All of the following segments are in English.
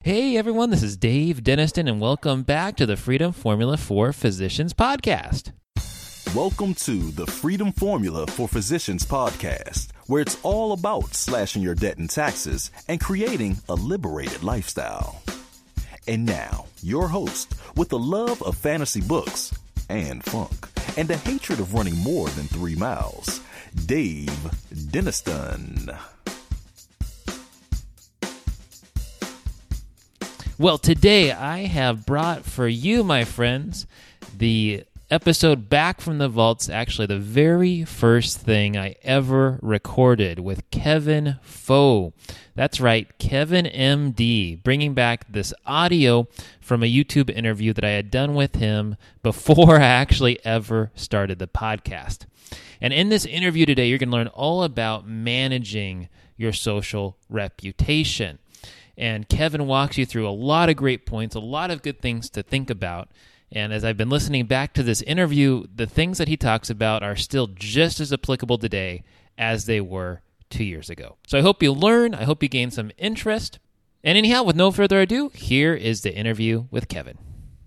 Hey everyone, this is Dave Deniston, and welcome back to the Freedom Formula for Physicians podcast. Welcome to the Freedom Formula for Physicians podcast, where it's all about slashing your debt and taxes and creating a liberated lifestyle. And now, your host, with a love of fantasy books and funk, and a hatred of running more than 3 miles, Dave Deniston. Well, today I have brought for you, my friends, the episode back from the vaults, actually the very first thing I ever recorded with Kevin Foe. That's right, Kevin MD, bringing back this audio from a YouTube interview that I had done with him before I actually ever started the podcast. And in this interview today, you're going to learn all about managing your social reputation. And Kevin walks you through a lot of great points, a lot of good things to think about. And as I've been listening back to this interview, the things that he talks about are still just as applicable today as they were 2 years ago. So I hope you learn. I hope you gain some interest. And anyhow, with no further ado, here is the interview with Kevin.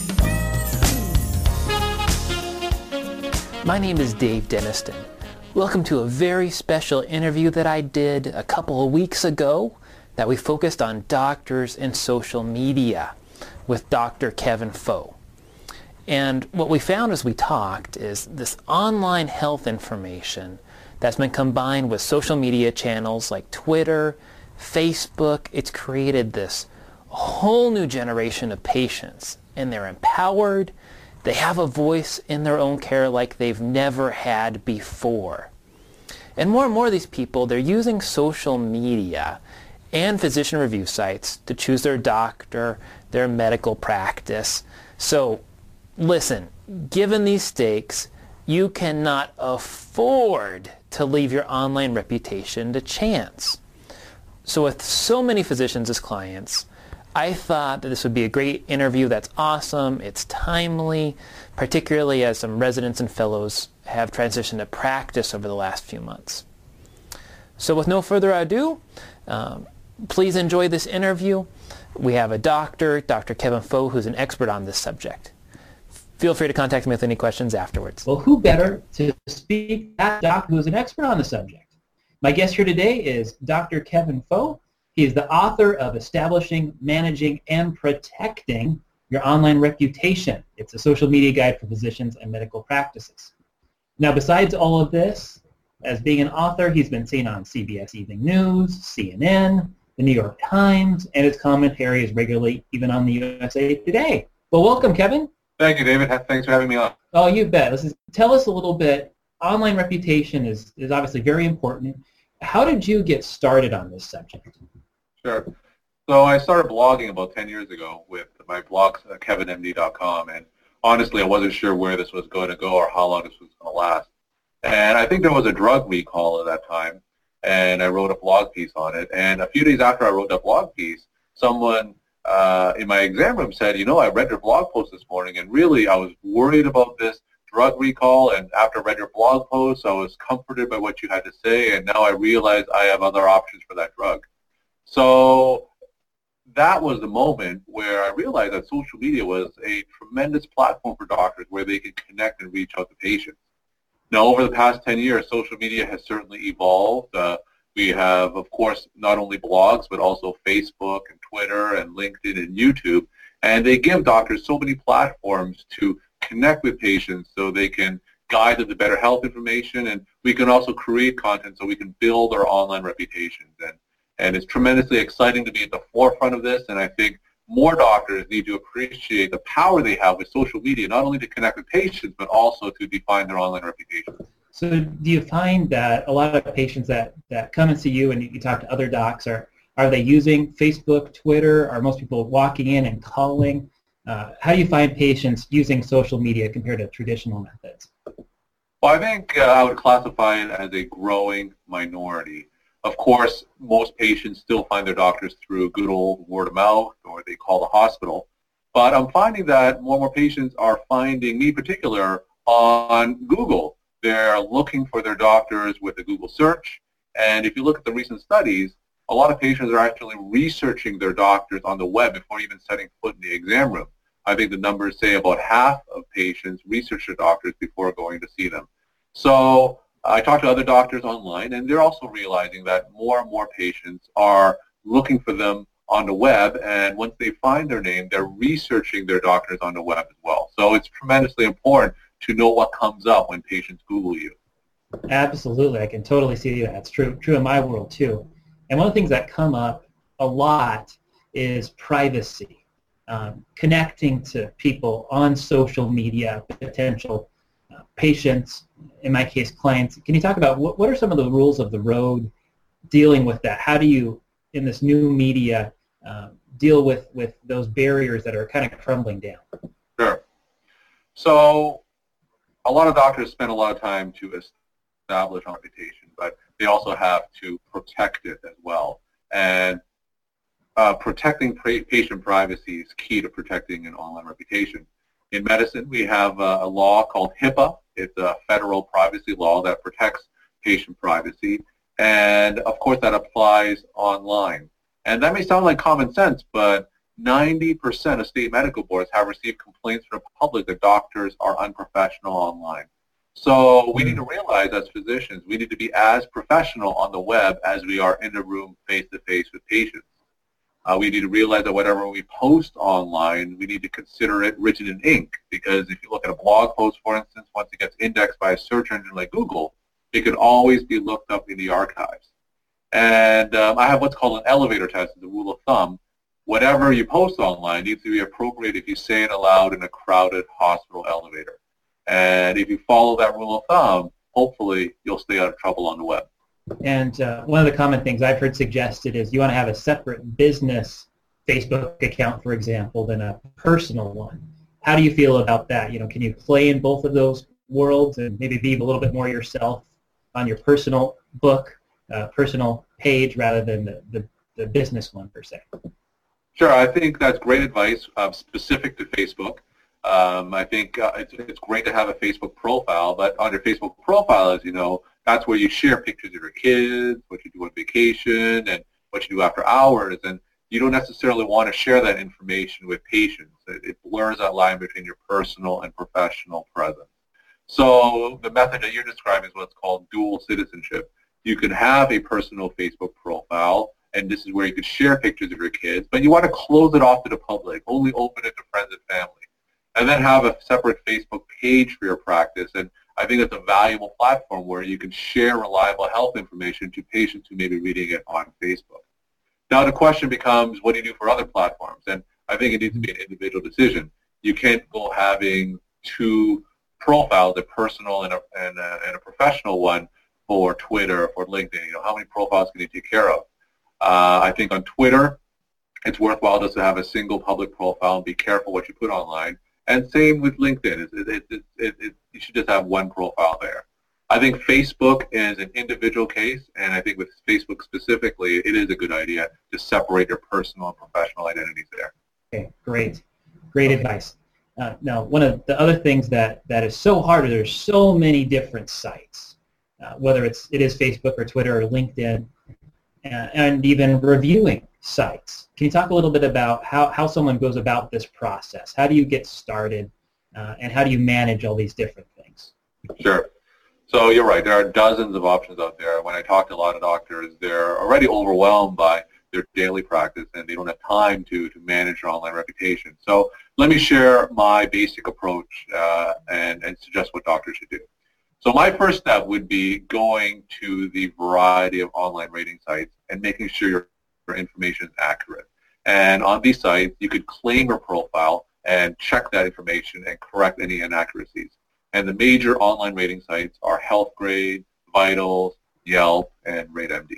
My name is Dave Deniston. Welcome to a very special interview that I did a couple of weeks ago that we focused on doctors and social media with Dr. Kevin Foe. And what we found as we talked is this online health information that's been combined with social media channels like Twitter, Facebook. It's created this whole new generation of patients, and they're empowered. They have a voice in their own care like they've never had before. And more of these people, they're using social media and physician review sites to choose their doctor, their medical practice. So listen, given these stakes, you cannot afford to leave your online reputation to chance. So with so many physicians as clients, I thought that this would be a great interview that's awesome, it's timely, particularly as some residents and fellows have transitioned to practice over the last few months. So with no further ado, please enjoy this interview. We have a doctor, Dr. Kevin Foe, who's an expert on this subject. Feel free to contact me with any questions afterwards. Well, who better to speak to that doctor who's an expert on the subject? My guest here today is Dr. Kevin Foe. He is the author of Establishing, Managing, and Protecting Your Online Reputation. It's a social media guide for physicians and medical practices. Now, besides all of this, as being an author, he's been seen on CBS Evening News, CNN, the New York Times, and his commentary is regularly even on the USA Today. Well, welcome, Kevin. Thank you, David. Thanks for having me on. Oh, you bet. Tell us a little bit. Online reputation is obviously very important. How did you get started on this subject? Sure. So I started blogging about 10 years ago with my blog, kevinmd.com, and honestly, I wasn't sure where this was going to go or how long this was going to last. And I think there was a drug recall at that time, and I wrote a blog piece on it. And a few days after I wrote that blog piece, someone in my exam room said, I read your blog post this morning, and really I was worried about this drug recall, and after I read your blog post, I was comforted by what you had to say, and now I realize I have other options for that drug. So that was the moment where I realized that social media was a tremendous platform for doctors where they can connect and reach out to patients. Now, over the past 10 years, social media has certainly evolved. We have, of course, not only blogs, but also Facebook and Twitter and LinkedIn and YouTube. And they give doctors so many platforms to connect with patients so they can guide them to better health information. And we can also create content so we can build our online reputations. And it's tremendously exciting to be at the forefront of this. And I think more doctors need to appreciate the power they have with social media, not only to connect with patients, but also to define their online reputation. So do you find that a lot of patients that come and see you and you talk to other docs, are they using Facebook, Twitter? Are most people walking in and calling? How do you find patients using social media compared to traditional methods? Well, I think I would classify it as a growing minority. Of course, most patients still find their doctors through good old word of mouth, or they call the hospital. But I'm finding that more and more patients are finding me in particular on Google. They're looking for their doctors with a Google search. And if you look at the recent studies, a lot of patients are actually researching their doctors on the web before even setting foot in the exam room. I think the numbers say about half of patients research their doctors before going to see them. So I talked to other doctors online, and they're also realizing that more and more patients are looking for them on the web, and once they find their name, they're researching their doctors on the web as well. So it's tremendously important to know what comes up when patients Google you. Absolutely. I can totally see that. It's true in my world too. And one of the things that come up a lot is privacy, connecting to people on social media, potential patients, in my case, clients. Can you talk about what are some of the rules of the road dealing with that? How do you, in this new media, deal with those barriers that are kind of crumbling down? Sure. So a lot of doctors spend a lot of time to establish a reputation, but they also have to protect it as well. And protecting patient privacy is key to protecting an online reputation. In medicine, we have a law called HIPAA. It's a federal privacy law that protects patient privacy. And, of course, that applies online. And that may sound like common sense, but 90% of state medical boards have received complaints from the public that doctors are unprofessional online. So we need to realize as physicians, we need to be as professional on the web as we are in the room face-to-face with patients. We need to realize that whatever we post online, we need to consider it written in ink, because if you look at a blog post, for instance, once it gets indexed by a search engine like Google, it can always be looked up in the archives. And I have what's called an elevator test, the rule of thumb. Whatever you post online needs to be appropriate if you say it aloud in a crowded hospital elevator. And if you follow that rule of thumb, hopefully you'll stay out of trouble on the web. And one of the common things I've heard suggested is you want to have a separate business Facebook account, for example, than a personal one. How do you feel about that? Can you play in both of those worlds and maybe be a little bit more yourself on your personal book, personal page, rather than the business one per se? Sure, I think that's great advice specific to Facebook. I think it's great to have a Facebook profile, but on your Facebook profile, as you know, that's where you share pictures of your kids, what you do on vacation, and what you do after hours, and you don't necessarily want to share that information with patients. It blurs that line between your personal and professional presence. So the method that you're describing is what's called dual citizenship. You can have a personal Facebook profile, and this is where you can share pictures of your kids, but you want to close it off to the public, only open it to friends and family, and then have a separate Facebook page for your practice. And I think it's a valuable platform where you can share reliable health information to patients who may be reading it on Facebook. Now the question becomes, what do you do for other platforms? And I think it needs to be an individual decision. You can't go having two profiles, a personal and a professional one, for Twitter or for LinkedIn. How many profiles can you take care of? I think on Twitter, it's worthwhile just to have a single public profile and be careful what you put online. And same with LinkedIn. You should just have one profile there. I think Facebook is an individual case, and I think with Facebook specifically, it is a good idea to separate your personal and professional identities there. Okay, great advice. Now, one of the other things that is so hard, there's so many different sites, whether it is Facebook or Twitter or LinkedIn, and even reviewing sites. Can you talk a little bit about how someone goes about this process? How do you get started, and how do you manage all these different things? Sure. So you're right. There are dozens of options out there. When I talk to a lot of doctors, they're already overwhelmed by their daily practice, and they don't have time to manage their online reputation. So let me share my basic approach and suggest what doctors should do. So my first step would be going to the variety of online rating sites and making sure your information is accurate. And on these sites, you could claim your profile and check that information and correct any inaccuracies. And the major online rating sites are Healthgrade, Vitals, Yelp, and RateMD.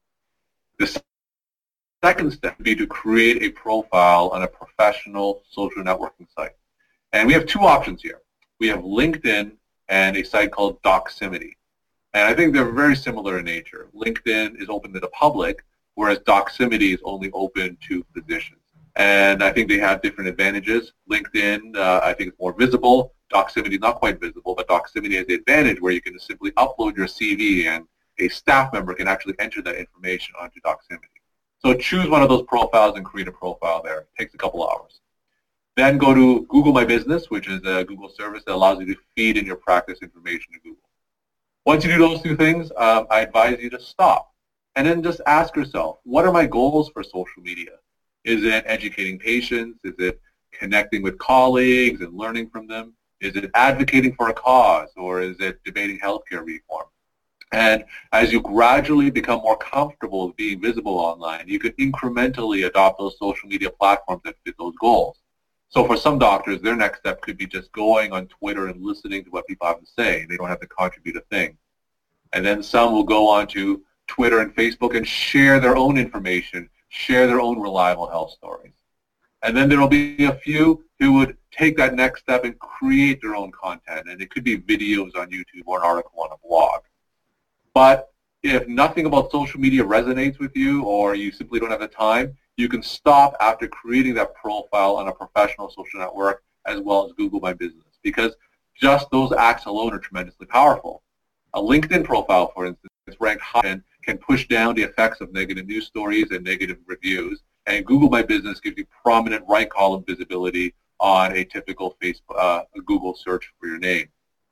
The second step would be to create a profile on a professional social networking site. And we have two options here. We have LinkedIn and a site called Doximity. And I think they're very similar in nature. LinkedIn is open to the public, whereas Doximity is only open to physicians. And I think they have different advantages. LinkedIn, I think, is more visible. Doximity is not quite visible, but Doximity has the advantage where you can simply upload your CV and a staff member can actually enter that information onto Doximity. So choose one of those profiles and create a profile there. It takes a couple hours. Then go to Google My Business, which is a Google service that allows you to feed in your practice information to Google. Once you do those two things, I advise you to stop. And then just ask yourself, what are my goals for social media? Is it educating patients? Is it connecting with colleagues and learning from them? Is it advocating for a cause, or is it debating healthcare reform? And as you gradually become more comfortable with being visible online, you can incrementally adopt those social media platforms that fit those goals. So for some doctors, their next step could be just going on Twitter and listening to what people have to say. They don't have to contribute a thing. And then some will go on to Twitter and Facebook and share their own information, share their own reliable health stories. And then there will be a few who would take that next step and create their own content. And it could be videos on YouTube or an article on a blog. But if nothing about social media resonates with you, or you simply don't have the time, you can stop after creating that profile on a professional social network as well as Google My Business, because just those acts alone are tremendously powerful. A LinkedIn profile, for instance, is ranked high and can push down the effects of negative news stories and negative reviews. And Google My Business gives you prominent right column visibility on a typical Facebook, Google search for your name.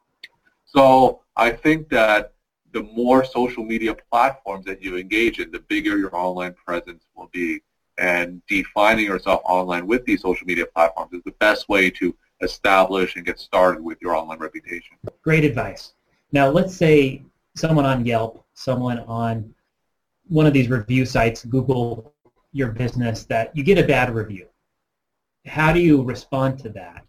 So I think that the more social media platforms that you engage in, the bigger your online presence will be. And defining yourself online with these social media platforms is the best way to establish and get started with your online reputation. Great advice. Now, let's say someone on Yelp, someone on one of these review sites, Google Your Business, that you get a bad review. How do you respond to that?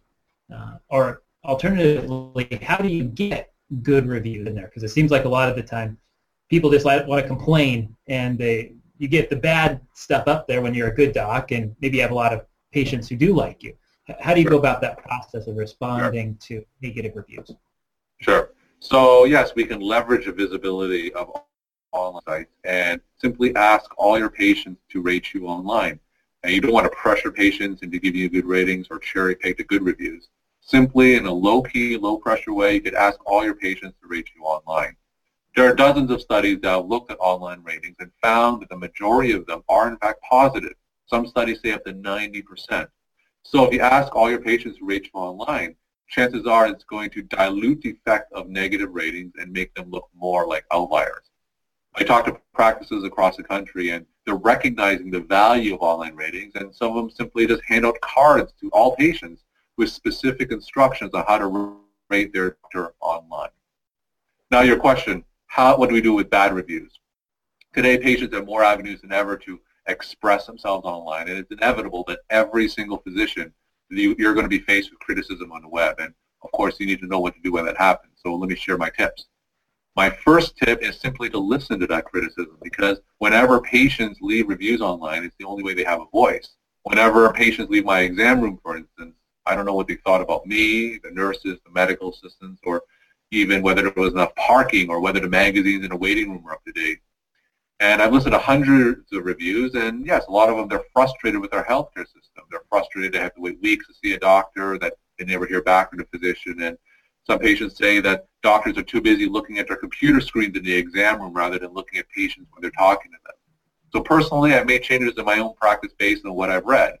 Or alternatively, how do you get good reviews in there? Because it seems like a lot of the time people just want to complain, and you get the bad stuff up there when you're a good doc, and maybe you have a lot of patients who do like you. How do you go about that process of responding to negative reviews? Sure. So yes, we can leverage the visibility of online sites and simply ask all your patients to rate you online. And you don't want to pressure patients into giving you good ratings or cherry-pick the good reviews. Simply, in a low-key, low-pressure way, you could ask all your patients to rate you online. There are dozens of studies that have looked at online ratings and found that the majority of them are, in fact, positive. Some studies say up to 90%. So if you ask all your patients to rate you online, chances are it's going to dilute the effect of negative ratings and make them look more like outliers. I talk to practices across the country, and they're recognizing the value of online ratings, and some of them simply just hand out cards to all patients with specific instructions on how to rate their doctor online. Now your question, what do we do with bad reviews? Today, patients have more avenues than ever to express themselves online, and it's inevitable that every single physician, you're going to be faced with criticism on the web, and of course you need to know what to do when that happens. So let me share my tips. My first tip is simply to listen to that criticism, because whenever patients leave reviews online, it's the only way they have a voice. Whenever patients leave my exam room, for instance, I don't know what they thought about me, the nurses, the medical assistants, or even whether there was enough parking or whether the magazines in the waiting room were up to date. And I've listened to hundreds of reviews, and yes, a lot of them, they're frustrated with our healthcare system. They're frustrated to have to wait weeks to see a doctor, that they never hear back from the physician, and some patients say that doctors are too busy looking at their computer screens in the exam room rather than looking at patients when they're talking to them. So personally, I've made changes in my own practice based on what I've read.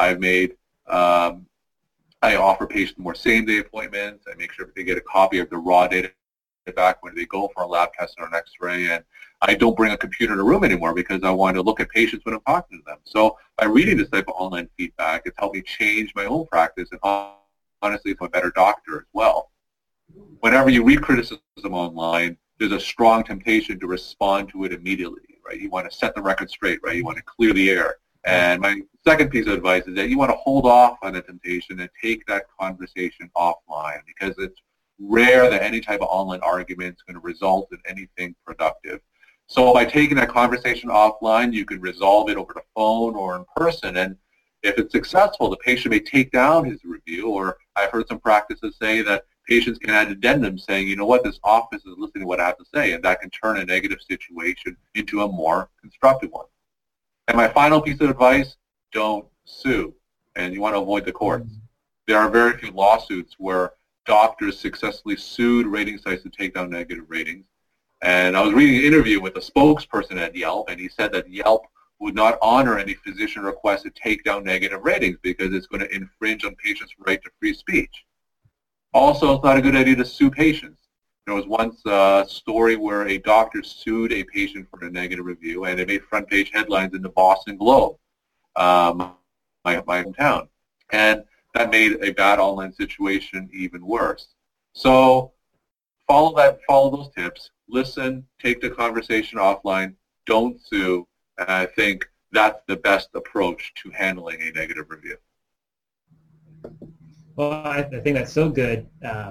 I offer patients more same-day appointments. I make sure they get a copy of the raw data back when they go for a lab test or an x-ray, and I don't bring a computer in a room anymore because I want to look at patients when I'm talking to them. So by reading this type of online feedback, it's helped me change my own practice, and honestly, I'm a better doctor as well. Whenever you read criticism online, there's a strong temptation to respond to it immediately, right? You want to set the record straight, right? You want to clear the air. And my second piece of advice is that you want to hold off on the temptation and take that conversation offline, because it's rare that any type of online argument is going to result in anything productive. So by taking that conversation offline, you can resolve it over the phone or in person. And if it's successful, the patient may take down his review, or I've heard some practices say that patients can add addendums saying, you know what, this office is listening to what I have to say, and that can turn a negative situation into a more constructive one. And my final piece of advice, don't sue, and you want to avoid the courts. There are very few lawsuits where doctors successfully sued rating sites to take down negative ratings. And I was reading an interview with a spokesperson at Yelp, and he said that Yelp would not honor any physician request to take down negative ratings because it's going to infringe on patients' right to free speech. Also, it's not a good idea to sue patients. There was once a story where a doctor sued a patient for a negative review, and it made front page headlines in the Boston Globe, my hometown. And that made a bad online situation even worse. So follow those tips. Listen, take the conversation offline, don't sue, and I think that's the best approach to handling a negative review. Well, I think that's so good.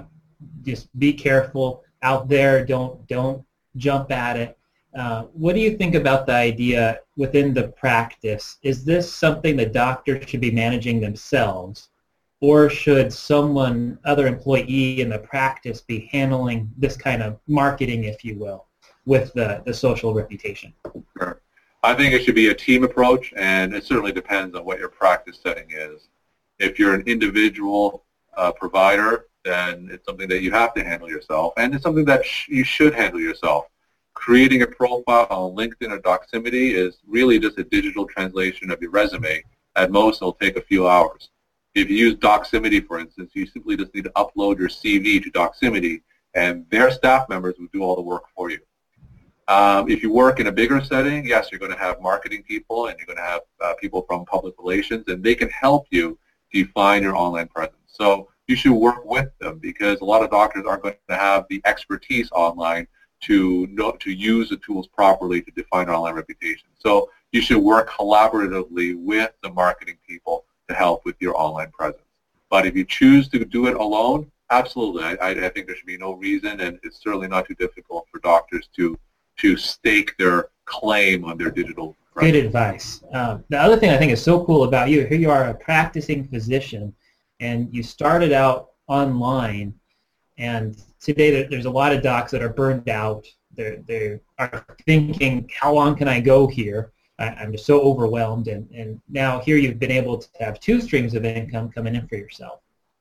Just be careful out there. Don't jump at it. What do you think about the idea within the practice? Is this something the doctors should be managing themselves, or should other employee in the practice be handling this kind of marketing, if you will, with the social reputation? Sure. I think it should be a team approach, and it certainly depends on what your practice setting is. If you're an individual provider, then it's something that you have to handle yourself, and it's something that you should handle yourself. Creating a profile on LinkedIn or Doximity is really just a digital translation of your resume. At most, it'll take a few hours. If you use Doximity, for instance, you simply just need to upload your CV to Doximity, and their staff members will do all the work for you. If you work in a bigger setting, yes, you're going to have marketing people, and you're going to have people from public relations, and they can help you define your online presence. So you should work with them, because a lot of doctors aren't going to have the expertise online to use the tools properly to define an online reputation. So you should work collaboratively with the marketing people to help with your online presence. But if you choose to do it alone, absolutely. I think there should be no reason, and it's certainly not too difficult for doctors to stake their claim on their digital presence. Good advice. The other thing I think is so cool about you, here you are a practicing physician, and you started out online, and today there's a lot of docs that are burned out. They are thinking, how long can I go here? I'm just so overwhelmed, and now here you've been able to have two streams of income coming in for yourself.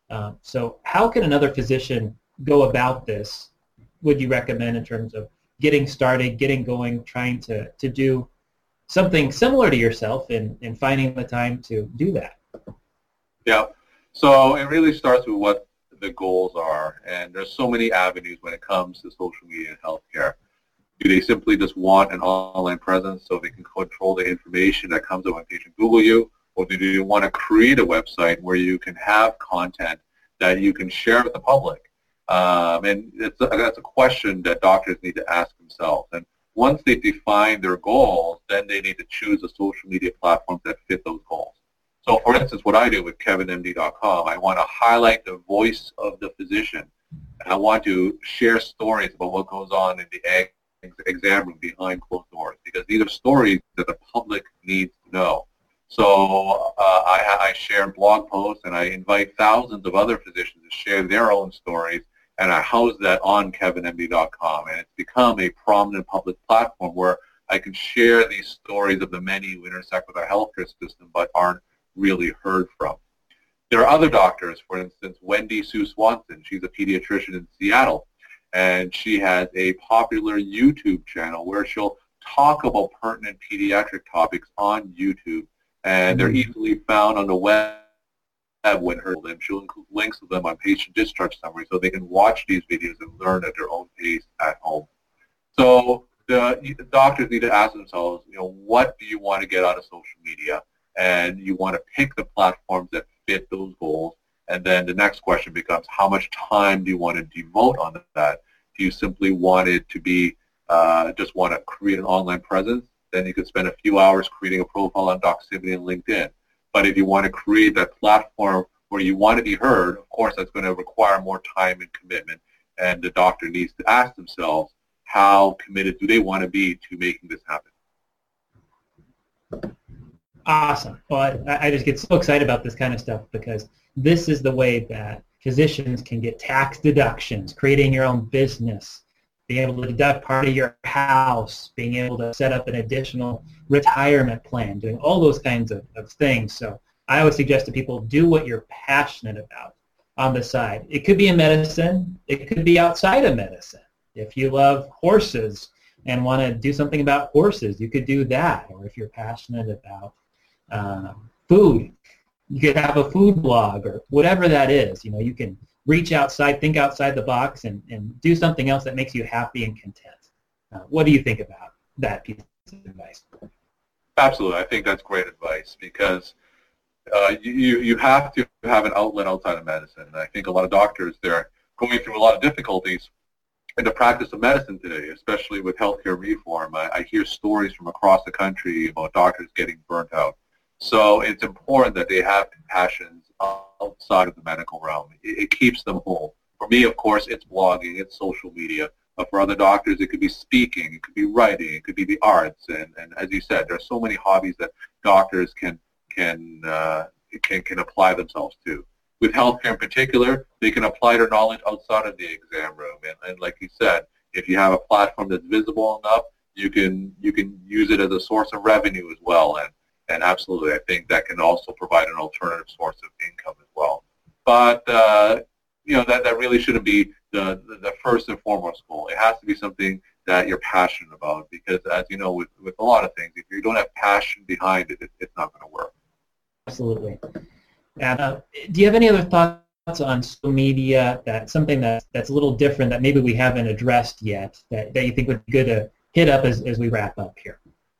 So how can another physician go about this, would you recommend, in terms of getting started, getting going, trying to do something similar to yourself and finding the time to do that? Yeah. So it really starts with what the goals are, and there's so many avenues when it comes to social media and healthcare. Do they simply just want an online presence so they can control the information that comes up when patients Google you, or do you want to create a website where you can have content that you can share with the public? And that's a question that doctors need to ask themselves. And once they define their goals, then they need to choose the social media platforms that fit those goals. So, for instance, what I do with KevinMD.com, I want to highlight the voice of the physician, and I want to share stories about what goes on in the exam room behind closed doors, because these are stories that the public needs to know. So I share blog posts, and I invite thousands of other physicians to share their own stories, and I house that on KevinMD.com, and it's become a prominent public platform where I can share these stories of the many who intersect with our healthcare system but aren't really heard from. There are other doctors, for instance, Wendy Sue Swanson. She's a pediatrician in Seattle, and she has a popular YouTube channel where she'll talk about pertinent pediatric topics on YouTube, and they're easily found on the web when her them. She'll include links to them on patient discharge summary so they can watch these videos and learn at their own pace at home. So the doctors need to ask themselves, what do you want to get out of social media? And you want to pick the platforms that fit those goals. And then the next question becomes, how much time do you want to devote on that? Do you simply want it to be, just want to create an online presence? Then you could spend a few hours creating a profile on Doximity and LinkedIn. But if you want to create that platform where you want to be heard, of course, that's going to require more time and commitment. And the doctor needs to ask themselves, how committed do they want to be to making this happen? Awesome. Well, I just get so excited about this kind of stuff, because this is the way that physicians can get tax deductions, creating your own business, being able to deduct part of your house, being able to set up an additional retirement plan, doing all those kinds of things. So I always suggest to people, do what you're passionate about on the side. It could be in medicine. It could be outside of medicine. If you love horses, and want to do something about horses, you could do that. Or if you're passionate about food, you could have a food blog or whatever that is. You know, you can reach outside, think outside the box, and do something else that makes you happy and content. What do you think about that piece of advice? Absolutely. I think that's great advice because you have to have an outlet outside of medicine. And I think a lot of doctors, they're going through a lot of difficulties in the practice of medicine today, especially with healthcare reform. I hear stories from across the country about doctors getting burnt out. So it's important that they have passions outside of the medical realm. It keeps them whole. For me, of course, it's blogging, it's social media. But for other doctors, it could be speaking, it could be writing, it could be the arts. And as you said, there are so many hobbies that doctors can apply themselves to. With healthcare in particular, they can apply their knowledge outside of the exam room. And like you said, if you have a platform that's visible enough, you can use it as a source of revenue as well. And absolutely, I think that can also provide an alternative source of income as well. But that really shouldn't be the first and foremost goal. It has to be something that you're passionate about, because as you know, with a lot of things, if you don't have passion behind it, it's not going to work. Absolutely. And do you have any other thoughts on social media, something that's a little different that maybe we haven't addressed yet, that you think would be good to hit up as we wrap up here?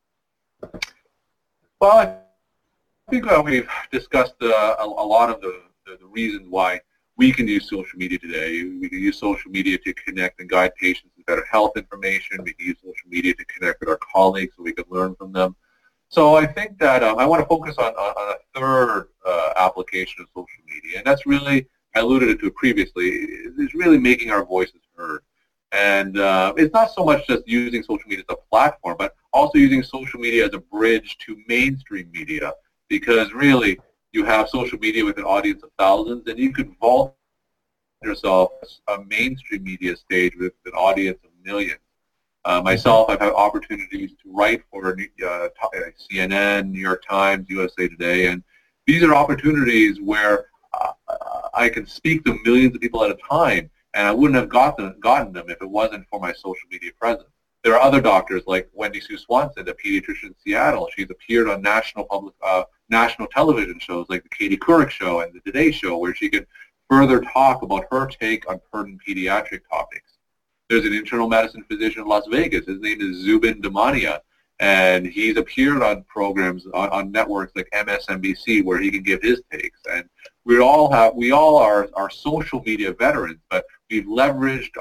Well, I think we've discussed a lot of the reasons why we can use social media today. We can use social media to connect and guide patients with better health information. We can use social media to connect with our colleagues so we can learn from them. So I think that I want to focus on a third application of social media, and that's really, I alluded to it previously, is really making our voices heard. And it's not so much just using social media as a platform, but also using social media as a bridge to mainstream media, because really, you have social media with an audience of thousands, and you could vault yourself a mainstream media stage with an audience of millions. Myself, I've had opportunities to write for CNN, New York Times, USA Today, and these are opportunities where I can speak to millions of people at a time, and I wouldn't have gotten them if it wasn't for my social media presence. There are other doctors like Wendy Sue Swanson, a pediatrician in Seattle. She's appeared on national television shows like the Katie Couric Show and the Today Show, where she can further talk about her take on pertinent pediatric topics. There's an internal medicine physician in Las Vegas. His name is Zubin Damania, and he's appeared on programs on networks like MSNBC where he can give his takes. And we all are social media veterans, but we've leveraged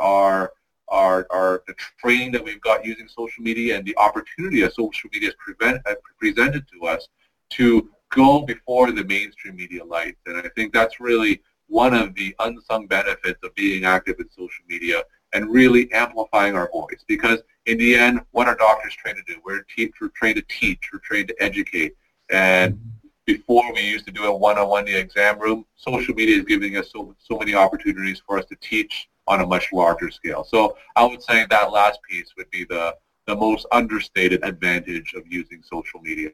the training that we've got using social media and the opportunity that social media has presented to us to go before the mainstream media lights. And I think that's really one of the unsung benefits of being active in social media and really amplifying our voice. Because in the end, what are doctors trained to do? We're trained to teach, we're trained to educate. And before we used to do it one-on-one in the exam room, social media is giving us so many opportunities for us to teach on a much larger scale. So I would say that last piece would be the most understated advantage of using social media.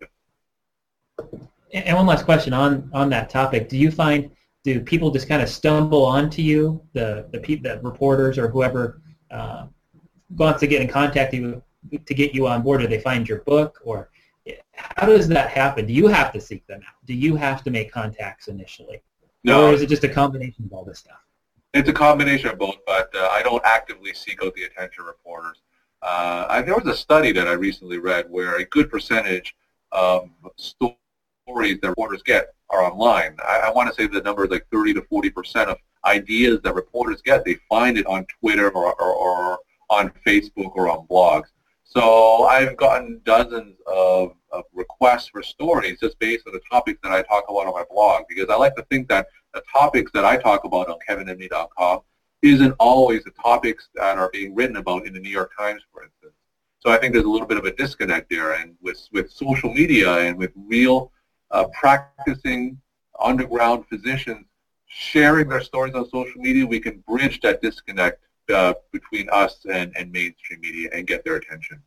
And one last question on that topic. Do people just kind of stumble onto you, the reporters or whoever wants to get in contact with you to get you on board? Do they find your book, or how does that happen? Do you have to seek them out? Do you have to make contacts initially? No. Or is it just a combination of all this stuff? It's a combination of both, but I don't actively seek out the attention of reporters. There was a study that I recently read where a good percentage of stories that reporters get are online. I want to say the number is like 30 to 40% of ideas that reporters get, they find it on Twitter or on Facebook or on blogs. So I've gotten dozens of requests for stories just based on the topics that I talk about on my blog, because I like to think that the topics that I talk about on kevinmd.com isn't always the topics that are being written about in the New York Times, for instance. So I think there's a little bit of a disconnect there, and with social media and with real practicing underground physicians sharing their stories on social media, we can bridge that disconnect between us and mainstream media and get their attention.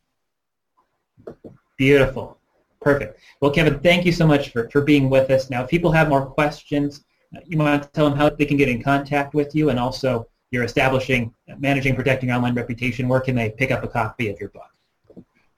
Beautiful. Perfect. Well, Kevin, thank you so much for being with us. Now, if people have more questions, you want to tell them how they can get in contact with you, and also you're establishing, managing, protecting online reputation. Where can they pick up a copy of your book?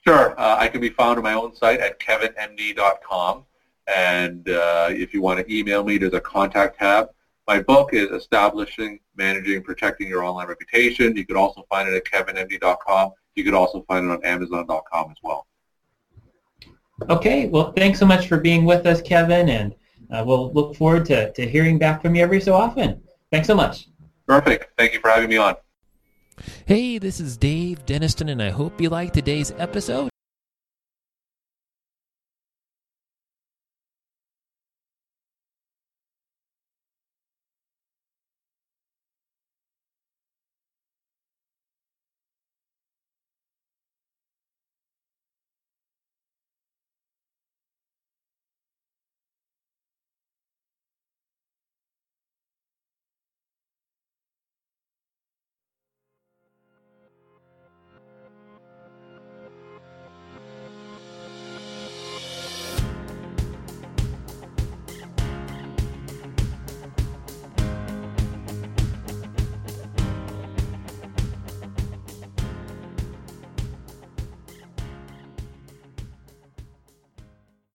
Sure. I can be found on my own site at kevinmd.com. And if you want to email me, there's a contact tab. My book is Establishing, Managing, Protecting Your Online Reputation. You could also find it at kevinmd.com. You could also find it on amazon.com as well. Okay, well, thanks so much for being with us, Kevin, and we'll look forward to hearing back from you every so often. Thanks so much. Perfect. Thank you for having me on. Hey, this is Dave Denniston, and I hope you liked today's episode.